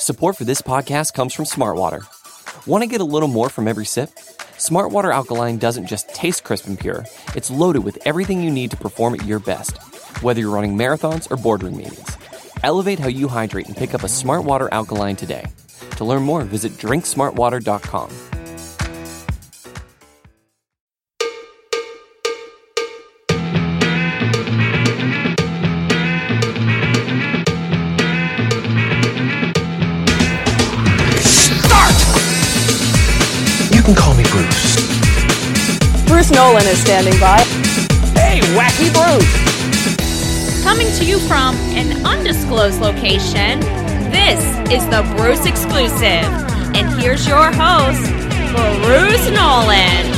Support for this podcast comes from Smartwater. Want to get a little more from every sip? Smartwater Alkaline doesn't just taste crisp and pure, it's loaded with everything you need to perform at your best, whether you're running marathons or boardroom meetings. Elevate how you hydrate and pick up a Smartwater Alkaline today. To learn more, visit drinksmartwater.com. You can call me Bruce. Bruce Nolan is standing by. Hey, Wacky Bruce! Coming to you from an undisclosed location, this is the Bruce Exclusive. And here's your host, Bruce Nolan.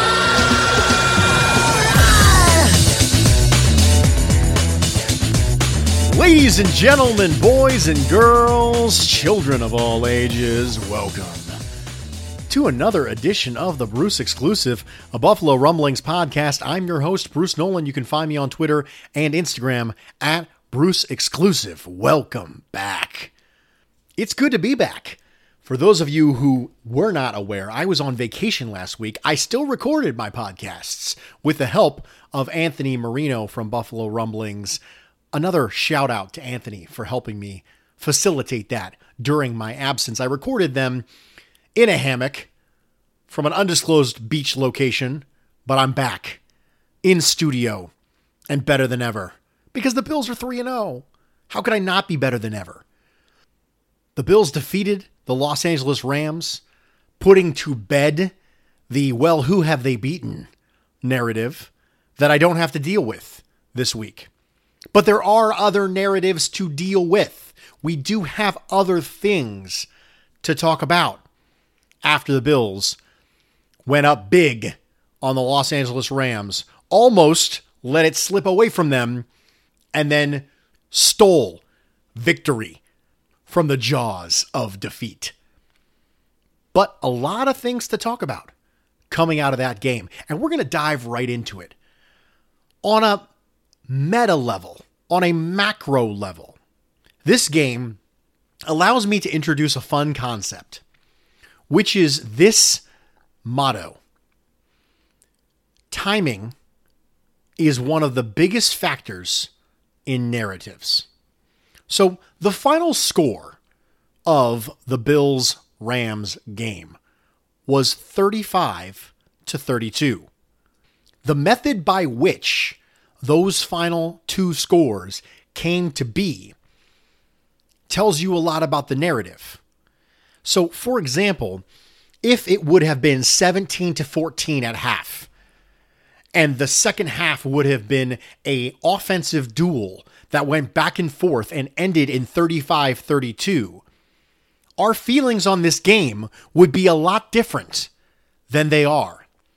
Ladies and gentlemen, boys and girls, children of all ages, welcome to another edition of the Bruce Exclusive, a Buffalo Rumblings podcast. I'm your host, Bruce Nolan. You can find me on Twitter and Instagram at Bruce Exclusive. Welcome back. It's good to be back. For those of you who were not aware, I was on vacation last week. I still recorded my podcasts with the help of Anthony Marino from Buffalo Rumblings. Another shout out to Anthony for helping me facilitate that during my absence. I recorded them in a hammock from an undisclosed beach location, but I'm back in studio and better than ever because the Bills are 3-0. How could I not be better than ever? The Bills defeated the Los Angeles Rams, putting to bed the, well, who have they beaten narrative that I don't have to deal with this week. But there are other narratives to deal with. We do have other things to talk about after the Bills went up big on the Los Angeles Rams, almost let it slip away from them, and then stole victory from the jaws of defeat. But a lot of things to talk about coming out of that game, and we're going to dive right into it. On a meta level, on a macro level, this game allows me to introduce a fun concept, which is this motto. Timing is one of the biggest factors in narratives. So the final score of the Bills-Rams game was 35-32. The method by which those final two scores came to be tells you a lot about the narrative. So, for example, if it would have been 17-14 at half, and the second half would have been an offensive duel that went back and forth and ended in 35-32, our feelings on this game would be a lot different than they are.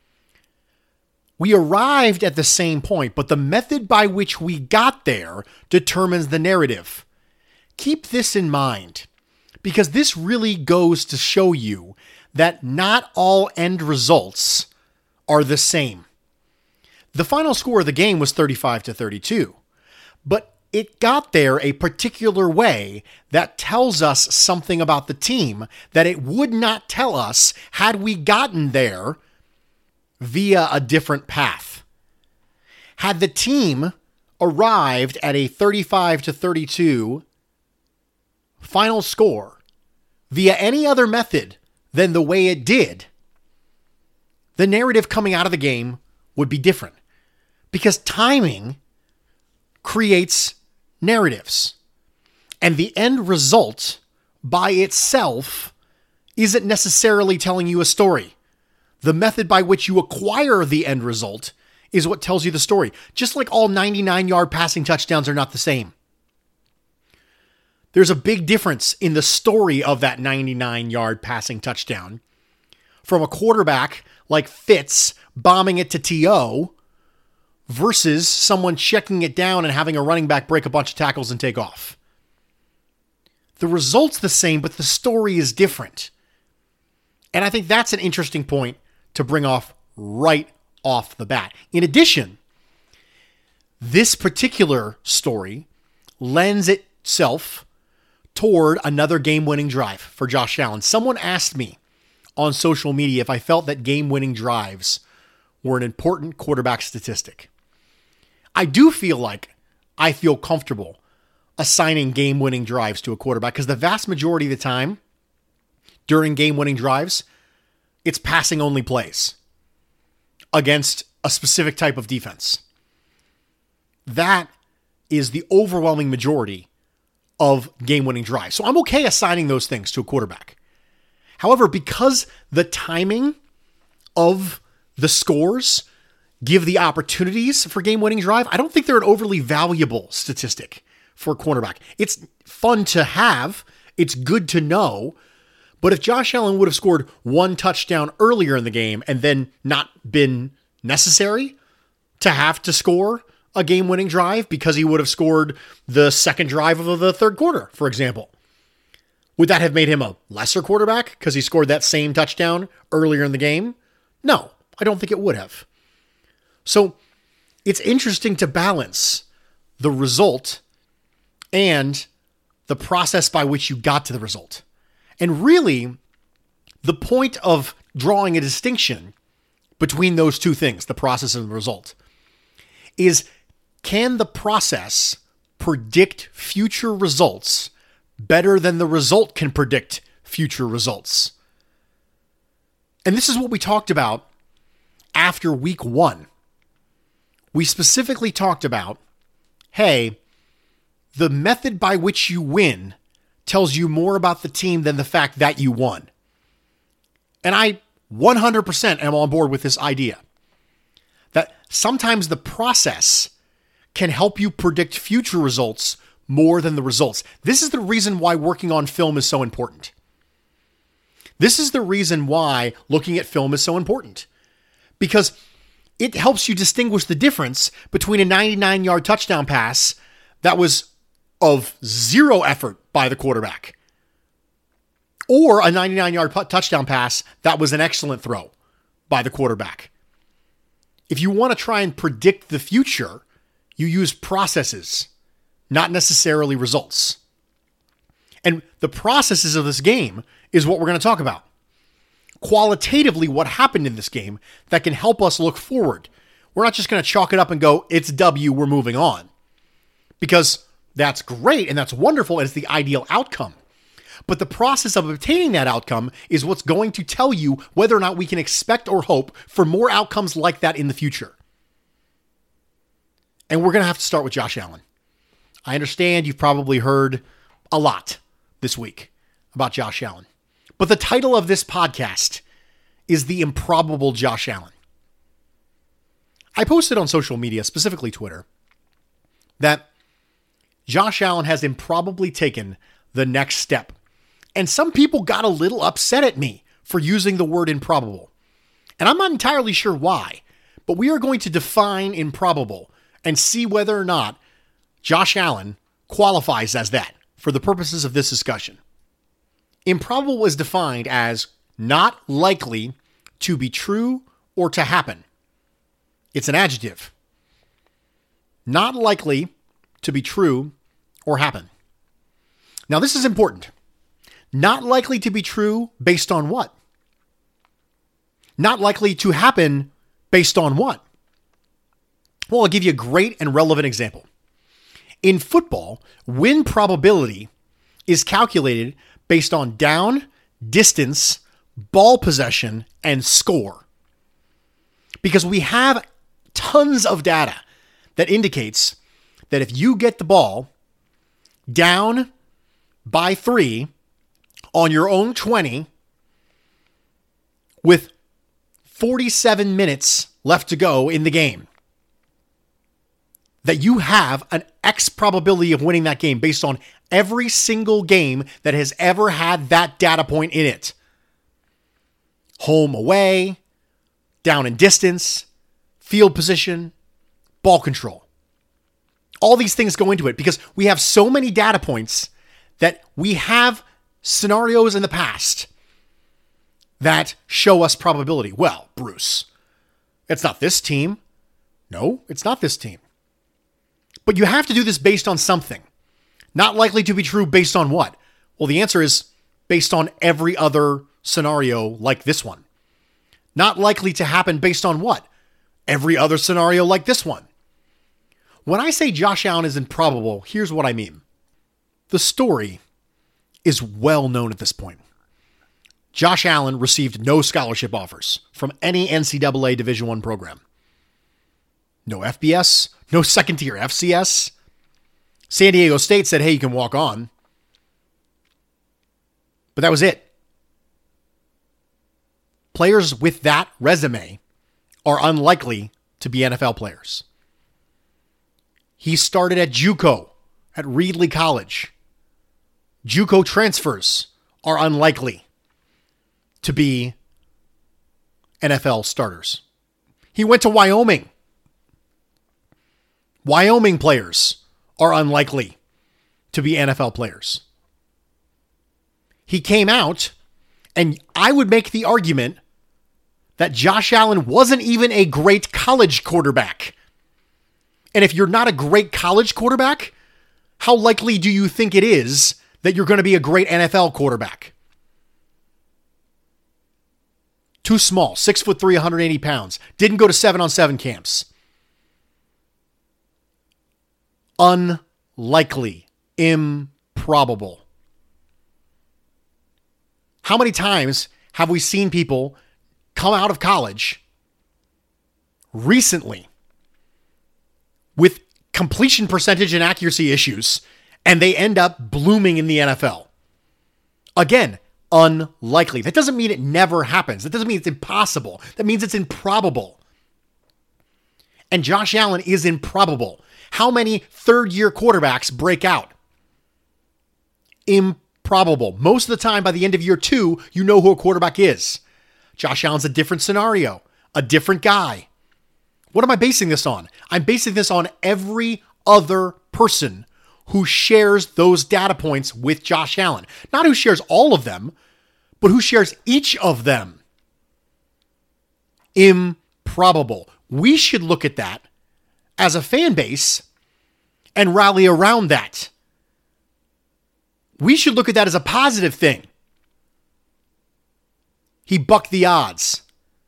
We arrived at the same point, but the method by which we got there determines the narrative. Keep this in mind, because this really goes to show you that not all end results are the same. The final score of the game was 35-32, but it got there a particular way that tells us something about the team that it would not tell us had we gotten there via a different path. Had the team arrived at a 35-32 final score via any other method than the way it did, the narrative coming out of the game would be different, because timing creates narratives, and the end result by itself isn't necessarily telling you a story. The method by which you acquire the end result is what tells you the story. Just like all 99-yard passing touchdowns are not the same. There's a big difference in the story of that 99-yard passing touchdown from a quarterback like Fitz bombing it to T.O. versus someone checking it down and having a running back break a bunch of tackles and take off. The result's the same, but the story is different. And I think that's an interesting point to bring off right off the bat. In addition, this particular story lends itself toward another game-winning drive for Josh Allen. Someone asked me on social media if I felt that game-winning drives were an important quarterback statistic. I do feel like I feel comfortable assigning game-winning drives to a quarterback because the vast majority of the time during game-winning drives, it's passing-only plays against a specific type of defense. That is the overwhelming majority of game-winning drives. So I'm okay assigning those things to a quarterback. However, because the timing of the scores give the opportunities for game-winning drive, I don't think they're an overly valuable statistic for a quarterback. It's fun to have. It's good to know. But if Josh Allen would have scored one touchdown earlier in the game and then not been necessary to have to score a game-winning drive because he would have scored the second drive of the third quarter, for example, would that have made him a lesser quarterback because he scored that same touchdown earlier in the game? No, I don't think it would have. So it's interesting to balance the result and the process by which you got to the result. And really, the point of drawing a distinction between those two things, the process and the result, is can the process predict future results better than the result can predict future results? And this is what we talked about after week 1. We specifically talked about, hey, the method by which you win tells you more about the team than the fact that you won. And I 100% am on board with this idea that sometimes the process can help you predict future results more than the results. This is the reason why working on film is so important. This is the reason why looking at film is so important. Because it helps you distinguish the difference between a 99-yard touchdown pass that was of zero effort by the quarterback or a 99-yard touchdown pass that was an excellent throw by the quarterback. If you want to try and predict the future, you use processes, not necessarily results. And the processes of this game is what we're going to talk about. Qualitatively, what happened in this game that can help us look forward. We're not just going to chalk it up and go, it's W, we're moving on. Because that's great and that's wonderful and it's the ideal outcome. But the process of obtaining that outcome is what's going to tell you whether or not we can expect or hope for more outcomes like that in the future. And we're going to have to start with Josh Allen. I understand you've probably heard a lot this week about Josh Allen. But the title of this podcast is The Improbable Josh Allen. I posted on social media, specifically Twitter, that Josh Allen has improbably taken the next step. And some people got a little upset at me for using the word improbable. And I'm not entirely sure why, but we are going to define improbable and see whether or not Josh Allen qualifies as that for the purposes of this discussion. Improbable is defined as not likely to be true or to happen. It's an adjective. Not likely to be true or happen. Now, this is important. Not likely to be true based on what? Not likely to happen based on what? Well, I'll give you a great and relevant example. In football, win probability is calculated based on down, distance, ball possession, and score. Because we have tons of data that indicates that if you get the ball down by 3 on your own 20 with 47 minutes left to go in the game, that you have an X probability of winning that game based on every single game that has ever had that data point in it. Home, away, down and distance, field position, ball control. All these things go into it because we have so many data points that we have scenarios in the past that show us probability. Well, Bruce, it's not this team. No, it's not this team. But you have to do this based on something. Not likely to be true based on what? Well, the answer is based on every other scenario like this one. Not likely to happen based on what? Every other scenario like this one. When I say Josh Allen is improbable, here's what I mean. The story is well known at this point. Josh Allen received no scholarship offers from any NCAA Division I program. No FBS, no second-tier FCS. San Diego State said, hey, you can walk on. But that was it. Players with that resume are unlikely to be NFL players. He started at JUCO, at Reedley College. JUCO transfers are unlikely to be NFL starters. He went to Wyoming. Wyoming players are unlikely to be NFL players. He came out, and I would make the argument that Josh Allen wasn't even a great college quarterback. And if you're not a great college quarterback, how likely do you think it is that you're going to be a great NFL quarterback? Too small, 6'3", 180 pounds. Didn't go to 7-on-7 camps. Unlikely. Improbable. How many times have we seen people come out of college recently with completion percentage and accuracy issues, and they end up blooming in the NFL? Again, unlikely. That doesn't mean it never happens. That doesn't mean it's impossible. That means it's improbable. And Josh Allen is improbable. How many third-year quarterbacks break out? Improbable. Most of the time, by the end of year 2, you know who a quarterback is. Josh Allen's a different scenario, a different guy. What am I basing this on? I'm basing this on every other person who shares those data points with Josh Allen. Not who shares all of them, but who shares each of them. Improbable. We should look at that as a fan base and rally around that. We should look at that as a positive thing. He bucked the odds.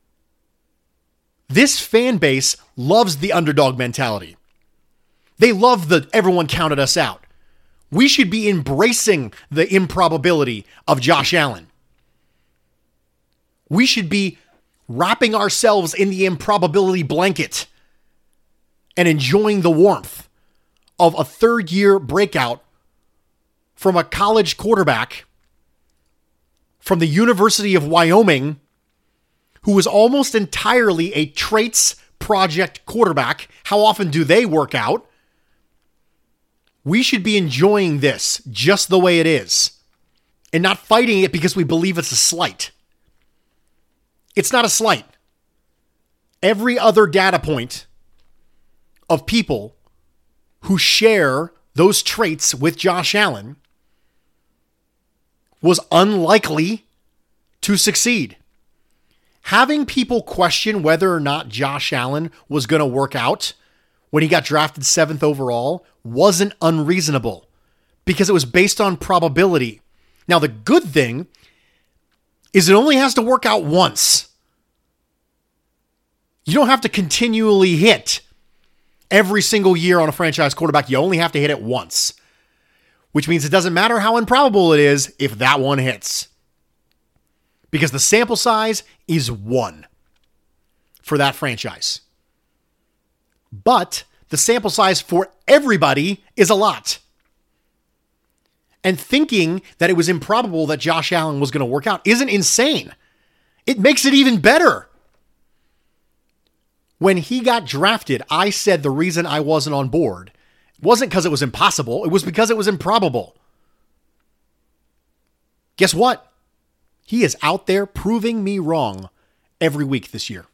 This fan base loves the underdog mentality. They love the everyone counted us out. We should be embracing the improbability of Josh Allen. We should be wrapping ourselves in the improbability blanket and enjoying the warmth of a third-year breakout from a college quarterback from the University of Wyoming who was almost entirely a traits project quarterback. How often do they work out? We should be enjoying this just the way it is and not fighting it because we believe it's a slight. It's not a slight. Every other data point of people who share those traits with Josh Allen was unlikely to succeed. Having people question whether or not Josh Allen was going to work out when he got drafted 7th overall wasn't unreasonable because it was based on probability. Now, the good thing is it only has to work out once. You don't have to continually hit every single year on a franchise quarterback. You only have to hit it once, which means it doesn't matter how improbable it is if that one hits, because the sample size is 1 for that franchise. But the sample size for everybody is a lot. And thinking that it was improbable that Josh Allen was going to work out isn't insane. It makes it even better. When he got drafted, I said the reason I wasn't on board wasn't because it was impossible. It was because it was improbable. Guess what? He is out there proving me wrong every week this year.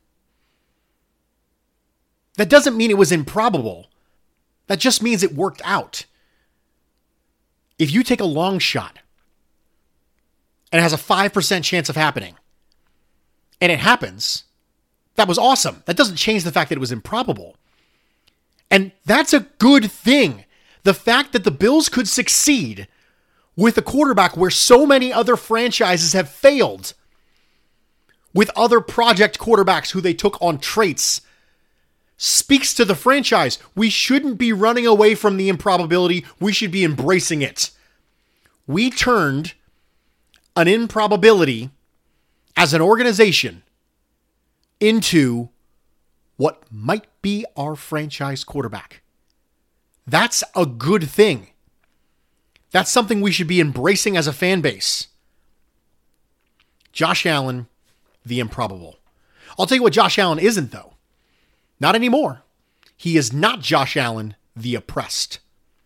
That doesn't mean it was improbable. That just means it worked out. If you take a long shot and it has a 5% chance of happening, and it happens, that was awesome. That doesn't change the fact that it was improbable. And that's a good thing. The fact that the Bills could succeed with a quarterback where so many other franchises have failed with other project quarterbacks who they took on traits speaks to the franchise. We shouldn't be running away from the improbability. We should be embracing it. We turned an improbability as an organization into what might be our franchise quarterback. That's a good thing. That's something we should be embracing as a fan base. Josh Allen, the improbable. I'll tell you what Josh Allen isn't, though. Not anymore. He is not Josh Allen, the oppressed.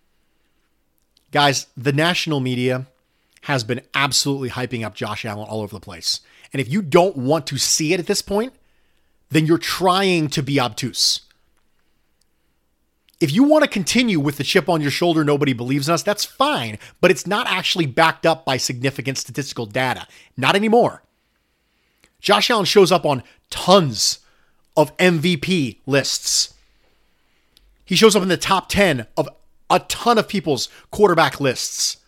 Guys, the national media has been absolutely hyping up Josh Allen all over the place. And if you don't want to see it at this point, then you're trying to be obtuse. If you want to continue with the chip on your shoulder, nobody believes in us, that's fine. But it's not actually backed up by significant statistical data. Not anymore. Josh Allen shows up on tons of MVP lists. He shows up in the top 10 of a ton of people's quarterback lists.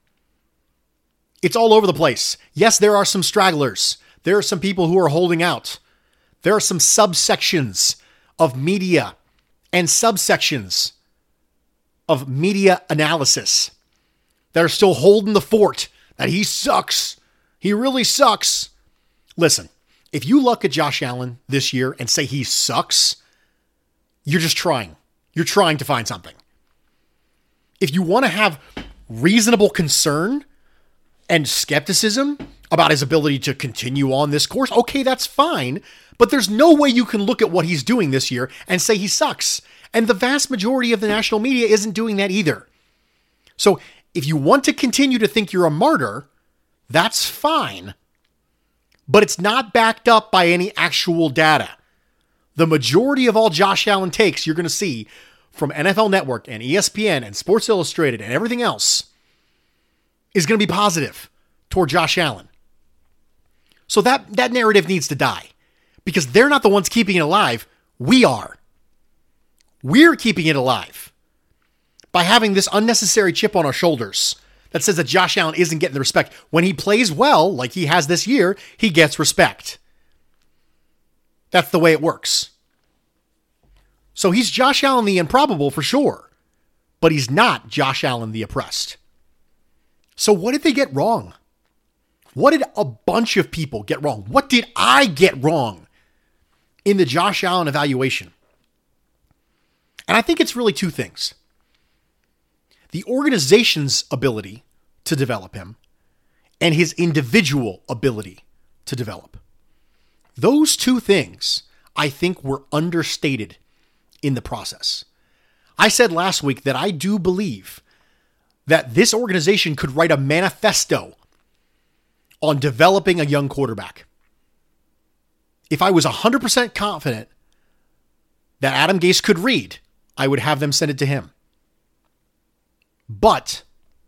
It's all over the place. Yes, there are some stragglers. There are some people who are holding out. There are some subsections of media and subsections of media analysis that are still holding the fort that he sucks. He really sucks. Listen, if you look at Josh Allen this year and say he sucks, you're just trying. You're trying to find something. If you want to have reasonable concern and skepticism about his ability to continue on this course, okay, that's fine. But there's no way you can look at what he's doing this year and say he sucks. And the vast majority of the national media isn't doing that either. So if you want to continue to think you're a martyr, that's fine. But it's not backed up by any actual data. The majority of all Josh Allen takes you're going to see from NFL Network and ESPN and Sports Illustrated and everything else is going to be positive toward Josh Allen. So that narrative needs to die because they're not the ones keeping it alive. We are. We're keeping it alive by having this unnecessary chip on our shoulders that says that Josh Allen isn't getting the respect. When he plays well, like he has this year, he gets respect. That's the way it works. So he's Josh Allen the improbable for sure, but he's not Josh Allen the oppressed. So what did they get wrong? What did a bunch of people get wrong? What did I get wrong in the Josh Allen evaluation? And I think it's really two things. The organization's ability to develop him and his individual ability to develop. Those two things, I think, were understated in the process. I said last week that I do believe that this organization could write a manifesto on developing a young quarterback. If I was 100% confident that Adam Gase could read, I would have them send it to him. But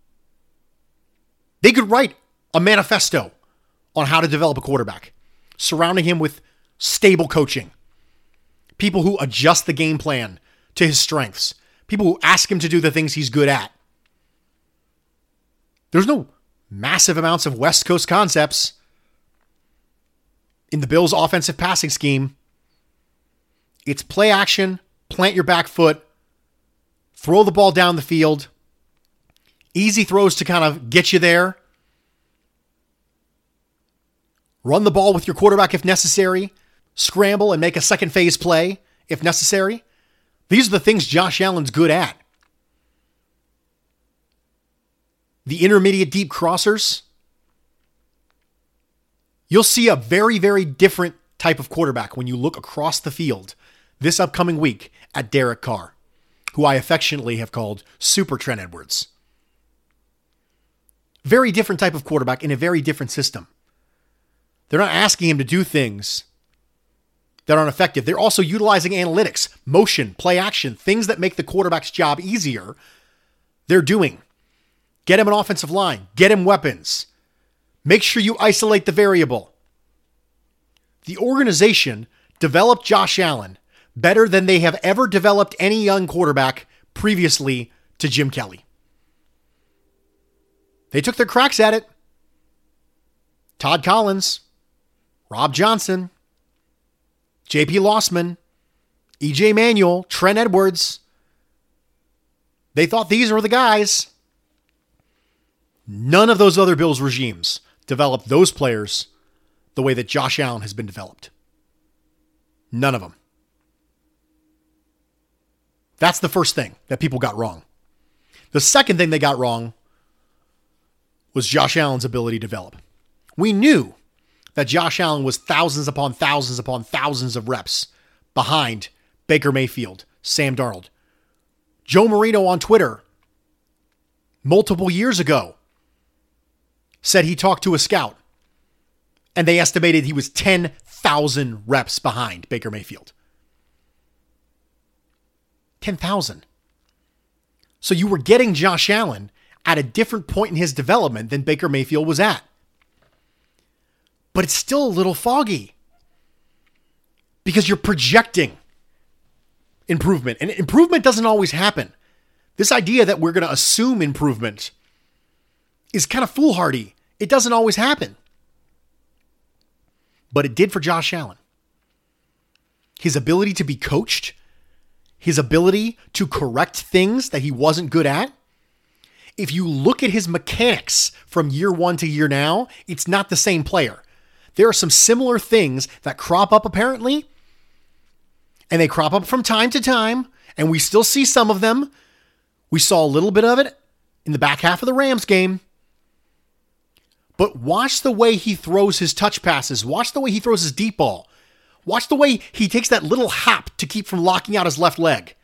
they could write a manifesto on how to develop a quarterback, surrounding him with stable coaching, people who adjust the game plan to his strengths, people who ask him to do the things he's good at. There's no massive amounts of West Coast concepts in the Bills' offensive passing scheme. It's play action, plant your back foot, throw the ball down the field, easy throws to kind of get you there, run the ball with your quarterback if necessary, scramble and make a second phase play if necessary. These are the things Josh Allen's good at. The intermediate deep crossers. You'll see a very, very different type of quarterback when you look across the field this upcoming week at Derek Carr, who I affectionately have called Super Trent Edwards. Very different type of quarterback in a very different system. They're not asking him to do things that aren't effective. They're also utilizing analytics, motion, play action, things that make the quarterback's job easier. They're doing. Get him an offensive line. Get him weapons. Make sure you isolate the variable. The organization developed Josh Allen better than they have ever developed any young quarterback previously to Jim Kelly. They took their cracks at it. Todd Collins, Rob Johnson, J.P. Lossman, E.J. Manuel, Trent Edwards. They thought these were the guys. None of those other Bills regimes developed those players the way that Josh Allen has been developed. None of them. That's the first thing that people got wrong. The second thing they got wrong was Josh Allen's ability to develop. We knew that Josh Allen was thousands upon thousands of reps behind Baker Mayfield, Sam Darnold. Joe Marino on Twitter multiple years ago said he talked to a scout and they estimated he was 10,000 reps behind Baker Mayfield. 10,000. So you were getting Josh Allen at a different point in his development than Baker Mayfield was at. But it's still a little foggy because you're projecting improvement, and improvement doesn't always happen. This idea that we're going to assume improvement is kind of foolhardy. It doesn't always happen. But it did for Josh Allen. His ability to be coached, his ability to correct things that he wasn't good at. If you look at his mechanics from year one to year now, it's not the same player. There are some similar things that crop up apparently, and they crop up from time to time, and we still see some of them. We saw a little bit of it in the back half of the Rams game. But watch the way he throws his touch passes. Watch the way he throws his deep ball. Watch the way he takes that little hop to keep from locking out his left leg.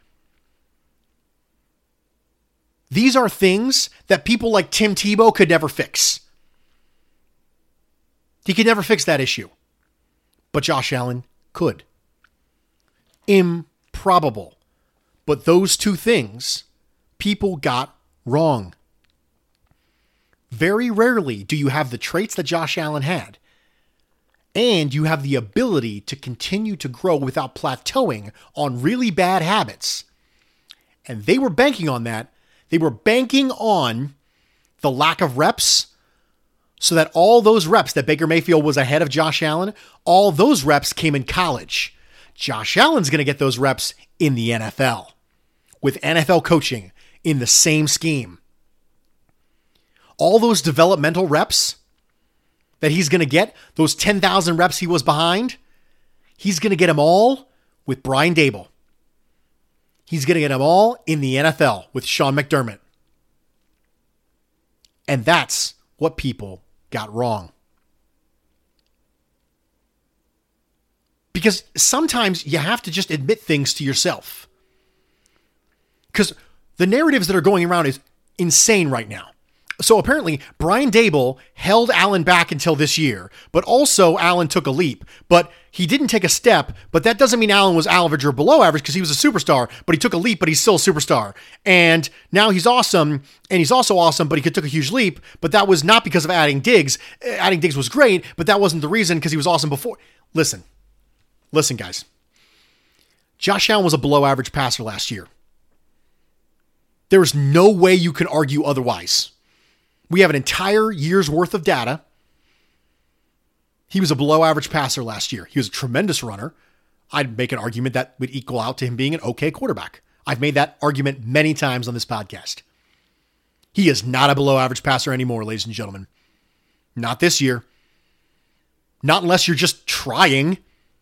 These are things that people like Tim Tebow could never fix. He could never fix that issue. But Josh Allen could. Improbable. But those two things people got wrong. Very rarely do you have the traits that Josh Allen had. And you have the ability to continue to grow without plateauing on really bad habits. And they were banking on that. They were banking on the lack of reps so that all those reps that Baker Mayfield was ahead of Josh Allen, all those reps came in college. Josh Allen's going to get those reps in the NFL with NFL coaching in the same scheme. All those developmental reps that he's going to get, those 10,000 reps he was behind, he's going to get them all with Brian Daboll. He's going to get them all in the NFL with Sean McDermott. And that's what people got wrong. Because sometimes you have to just admit things to yourself. Because the narratives that are going around is insane right now. So apparently, Brian Daboll held Allen back until this year, but also Allen took a leap. But he didn't take a step, but that doesn't mean Allen was average or below average because he was a superstar, but he took a leap, but he's still a superstar. And now he's awesome, and he's also awesome, but he took a huge leap, but that was not because of adding Diggs. Adding Diggs was great, but that wasn't the reason because he was awesome before. Listen, guys. Josh Allen was a below average passer last year. There is no way you can argue otherwise. We have an entire year's worth of data. He was a below average passer last year. He was a tremendous runner. I'd make an argument that would equal out to him being an okay quarterback. I've made that argument many times on this podcast. He is not a below average passer anymore, ladies and gentlemen. Not this year. Not unless you're just trying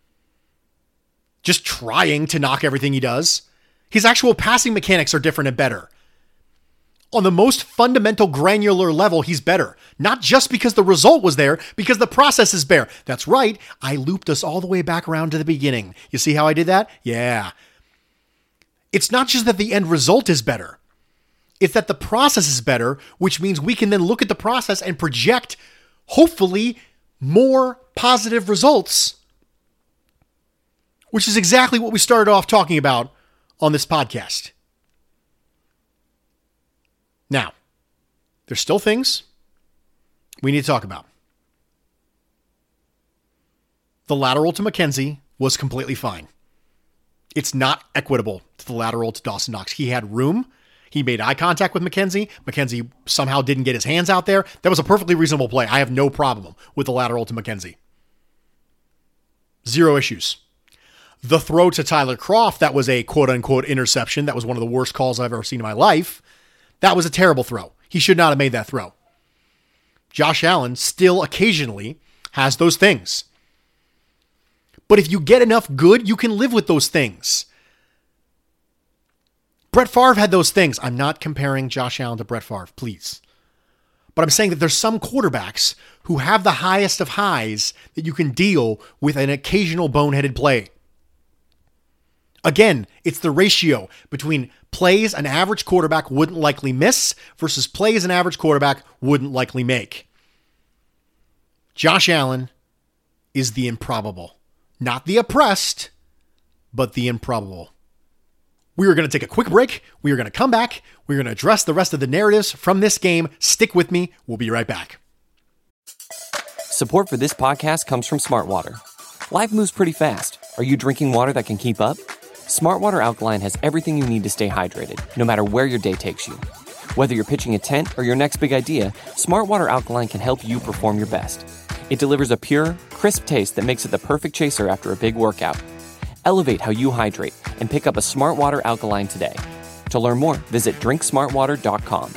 to knock everything he does. His actual passing mechanics are different and better. On the most fundamental granular level, he's better. Not just because the result was there, because the process is better. That's right. I looped us all the way back around to the beginning. You see how I did that? Yeah. It's not just that the end result is better. It's that the process is better, which means we can then look at the process and project, hopefully, more positive results, which is exactly what we started off talking about on this podcast. Now, there's still things we need to talk about. The lateral to McKenzie was completely fine. It's not equitable to the lateral to Dawson Knox. He had room. He made eye contact with McKenzie. McKenzie somehow didn't get his hands out there. That was a perfectly reasonable play. I have no problem with the lateral to McKenzie. Zero issues. The throw to Tyler Kroft, that was a quote-unquote interception. That was one of the worst calls I've ever seen in my life. That was a terrible throw. He should not have made that throw. Josh Allen still occasionally has those things. But if you get enough good, you can live with those things. Brett Favre had those things. I'm not comparing Josh Allen to Brett Favre, please. But I'm saying that there's some quarterbacks who have the highest of highs that you can deal with an occasional boneheaded play. Again, it's the ratio between plays an average quarterback wouldn't likely miss versus plays an average quarterback wouldn't likely make. Josh Allen is the improbable. Not the oppressed, but the improbable. We are going to take a quick break. We are going to come back. We're going to address the rest of the narratives from this game. Stick with me. We'll be right back. Support for this podcast comes from Smart Water. Life moves pretty fast. Are you drinking water that can keep up? Smart Water Alkaline has everything you need to stay hydrated, no matter where your day takes you. Whether you're pitching a tent or your next big idea, Smart Water Alkaline can help you perform your best. It delivers a pure, crisp taste that makes it the perfect chaser after a big workout. Elevate how you hydrate and pick up a Smart Water Alkaline today. To learn more, visit drinksmartwater.com.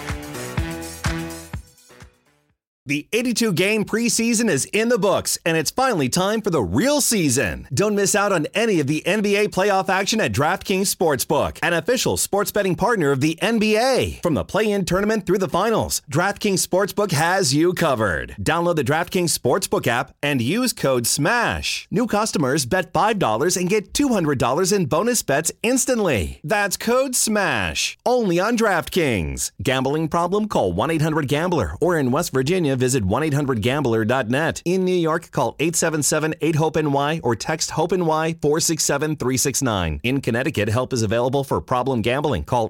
The 82-game preseason is in the books, and it's finally time for the real season. Don't miss out on any of the NBA playoff action at DraftKings Sportsbook, an official sports betting partner of the NBA. From the play-in tournament through the finals, DraftKings Sportsbook has you covered. Download the DraftKings Sportsbook app and use code SMASH. New customers bet $5 and get $200 in bonus bets instantly. That's code SMASH. Only on DraftKings. Gambling problem? Call 1-800-GAMBLER. Or in West Virginia, visit 1-800-GAMBLER.net. In New York, call 877-8-HOPE-NY or text HOPE-NY 467-369. In Connecticut, help is available for problem gambling. Call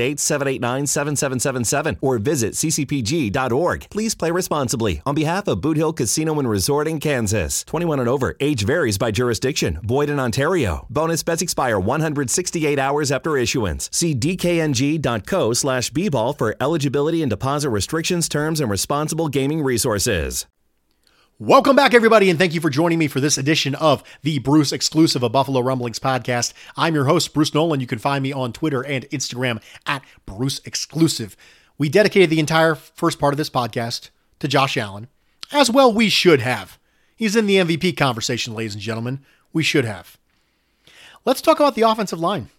888-789-7777 or visit ccpg.org. Please play responsibly. On behalf of Boot Hill Casino and Resort in Kansas. 21 and over. Age varies by jurisdiction. Void in Ontario. Bonus bets expire 168 hours after issuance. See dkng.co/bball for eligibility and deposit restrictions, terms, and responsible gaming resources. Welcome back, everybody, and thank you for joining me for this edition of the Bruce exclusive of Buffalo Rumblings podcast. I'm your host, Bruce Nolan. You can find me on Twitter and Instagram at Bruce Exclusive. We dedicated the entire first part of this podcast to Josh Allen, as well we should have. He's in the MVP conversation, ladies and gentlemen. We should have. Let's talk about the offensive line.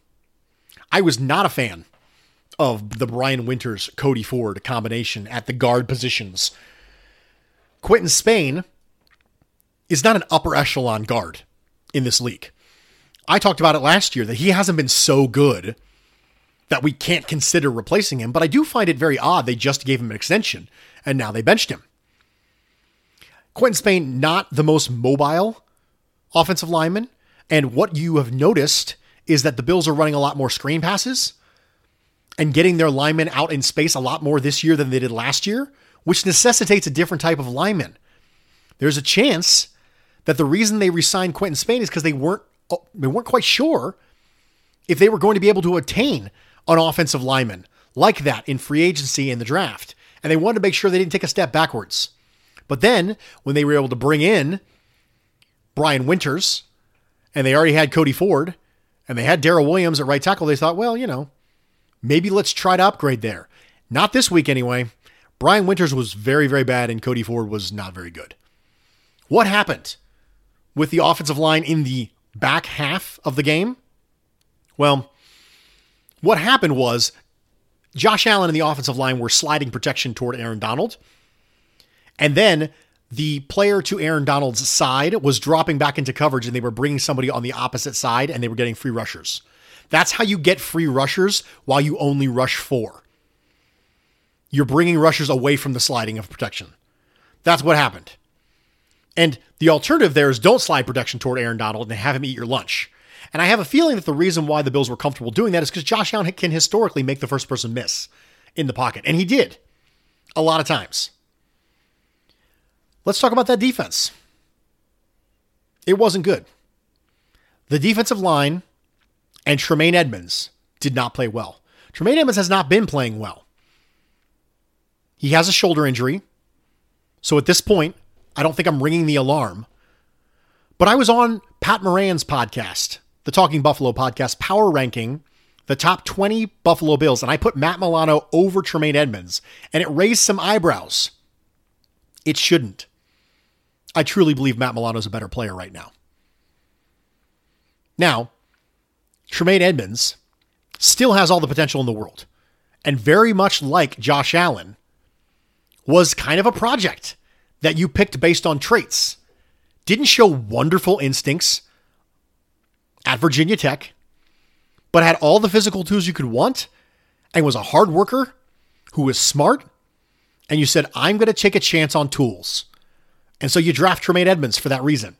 I was not a fan of the Brian Winters, Cody Ford combination at the guard positions. Quentin Spain is not an upper echelon guard in this league. I talked about it last year that he hasn't been so good that we can't consider replacing him, but I do find it very odd they just gave him an extension and now they benched him. Quentin Spain, not the most mobile offensive lineman, and what you have noticed is that the Bills are running a lot more screen passes and getting their linemen out in space a lot more this year than they did last year, which necessitates a different type of lineman. There's a chance that the reason they re-signed Quentin Spain is because they weren't quite sure if they were going to be able to attain an offensive lineman like that in free agency and the draft. And they wanted to make sure they didn't take a step backwards. But then when they were able to bring in Brian Winters and they already had Cody Ford and they had Darrell Williams at right tackle, they thought, well, maybe let's try to upgrade there. Not this week anyway. Brian Winters was very, very bad and Cody Ford was not very good. What happened with the offensive line in the back half of the game? Well, what happened was Josh Allen and the offensive line were sliding protection toward Aaron Donald. And then the player to Aaron Donald's side was dropping back into coverage and they were bringing somebody on the opposite side and they were getting free rushers. That's how you get free rushers while you only rush 4. You're bringing rushers away from the sliding of protection. That's what happened. And the alternative there is don't slide protection toward Aaron Donald and have him eat your lunch. And I have a feeling that the reason why the Bills were comfortable doing that is because Josh Allen can historically make the first person miss in the pocket. And he did a lot of times. Let's talk about that defense. It wasn't good. The defensive line and Tremaine Edmunds did not play well. Tremaine Edmonds has not been playing well. He has a shoulder injury. So at this point, I don't think I'm ringing the alarm. But I was on Pat Moran's podcast, the Talking Buffalo podcast, power ranking the top 20 Buffalo Bills, and I put Matt Milano over Tremaine Edmonds, and it raised some eyebrows. It shouldn't. I truly believe Matt Milano's a better player right now. Now, Tremaine Edmonds still has all the potential in the world, and very much like Josh Allen, was kind of a project that you picked based on traits. Didn't show wonderful instincts at Virginia Tech, but had all the physical tools you could want and was a hard worker who was smart. And you said, I'm going to take a chance on tools. And so you draft Tremaine Edmonds for that reason.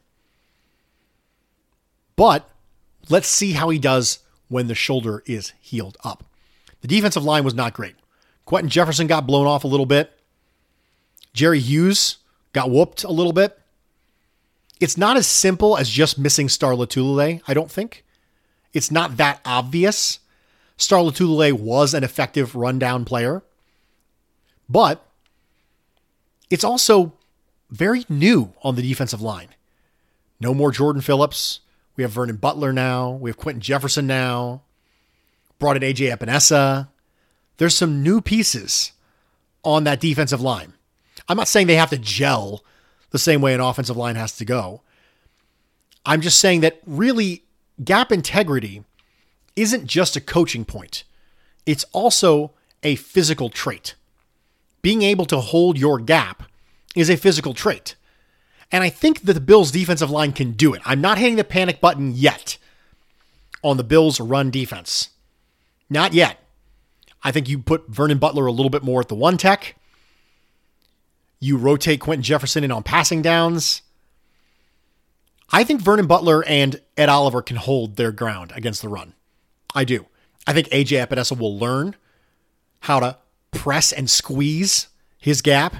But let's see how he does when the shoulder is healed up. The defensive line was not great. Quentin Jefferson got blown off a little bit. Jerry Hughes got whooped a little bit. It's not as simple as just missing Star Lotulelei, I don't think. It's not that obvious. Star Lotulelei was an effective rundown player. But it's also very new on the defensive line. No more Jordan Phillips. We have Vernon Butler now. We have Quentin Jefferson now. Brought in A.J. Epinesa. There's some new pieces on that defensive line. I'm not saying they have to gel the same way an offensive line has to go. I'm just saying that really gap integrity isn't just a coaching point. It's also a physical trait. Being able to hold your gap is a physical trait. And I think that the Bills' defensive line can do it. I'm not hitting the panic button yet on the Bills' run defense. Not yet. I think you put Vernon Butler a little bit more at the one tech. You rotate Quentin Jefferson in on passing downs. I think Vernon Butler and Ed Oliver can hold their ground against the run. I do. I think A.J. Epinesa will learn how to press and squeeze his gap.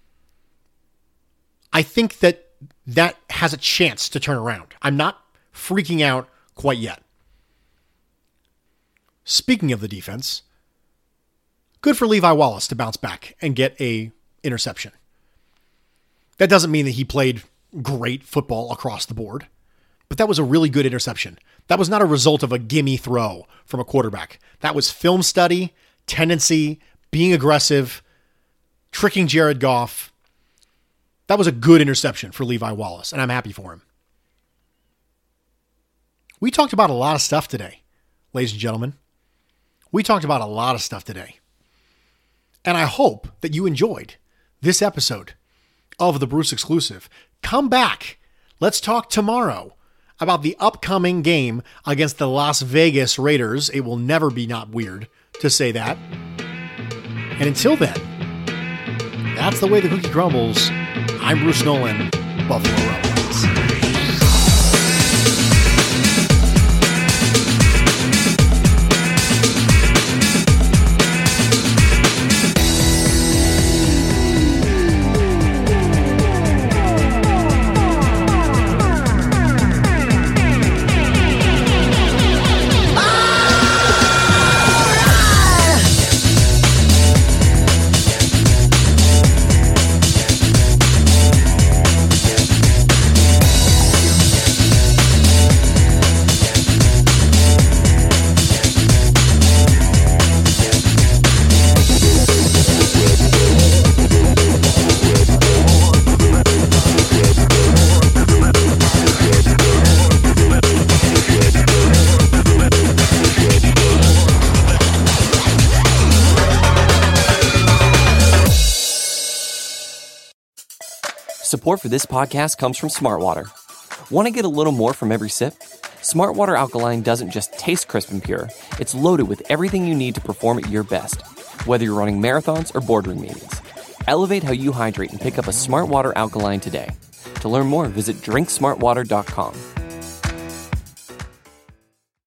I think that has a chance to turn around. I'm not freaking out quite yet. Speaking of the defense, good for Levi Wallace to bounce back and get a interception. That doesn't mean that he played great football across the board, but that was a really good interception. That was not a result of a gimme throw from a quarterback. That was film study, tendency, being aggressive, tricking Jared Goff. That was a good interception for Levi Wallace, and I'm happy for him. We talked about a lot of stuff today, ladies and gentlemen. We talked about a lot of stuff today. And I hope that you enjoyed this episode of the Bruce Exclusive. Come back. Let's talk tomorrow about the upcoming game against the Las Vegas Raiders. It will never be not weird to say that. And until then, that's the way the cookie crumbles. I'm Bruce Nolan, Buffalo Rumblings. Support for this podcast comes from Smartwater. Want to get a little more from every sip? Smartwater Alkaline doesn't just taste crisp and pure, it's loaded with everything you need to perform at your best, whether you're running marathons or boardroom meetings. Elevate how you hydrate and pick up a Smartwater Alkaline today. To learn more, visit drinksmartwater.com.